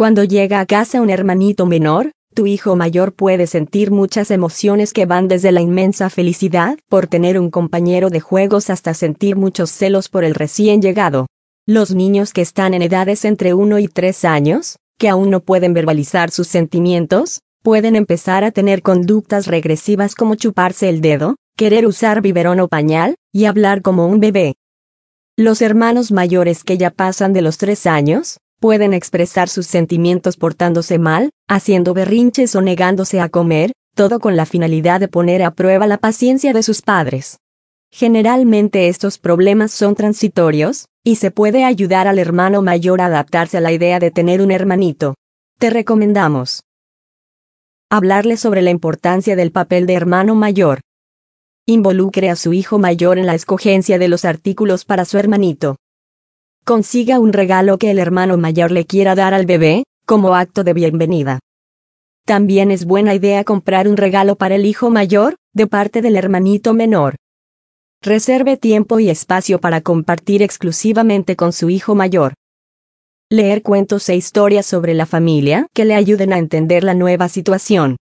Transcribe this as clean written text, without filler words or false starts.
Cuando llega a casa un hermanito menor, tu hijo mayor puede sentir muchas emociones que van desde la inmensa felicidad por tener un compañero de juegos hasta sentir muchos celos por el recién llegado. Los niños que están en edades entre 1 y 3 años, que aún no pueden verbalizar sus sentimientos, pueden empezar a tener conductas regresivas como chuparse el dedo, querer usar biberón o pañal, y hablar como un bebé. Los hermanos mayores que ya pasan de los 3 años, pueden expresar sus sentimientos portándose mal, haciendo berrinches o negándose a comer, todo con la finalidad de poner a prueba la paciencia de sus padres. Generalmente estos problemas son transitorios, y se puede ayudar al hermano mayor a adaptarse a la idea de tener un hermanito. Te recomendamos hablarle sobre la importancia del papel de hermano mayor. Involucre a su hijo mayor en la escogencia de los artículos para su hermanito. Consiga un regalo que el hermano mayor le quiera dar al bebé, como acto de bienvenida. También es buena idea comprar un regalo para el hijo mayor, de parte del hermanito menor. Reserve tiempo y espacio para compartir exclusivamente con su hijo mayor. Leer cuentos e historias sobre la familia que le ayuden a entender la nueva situación.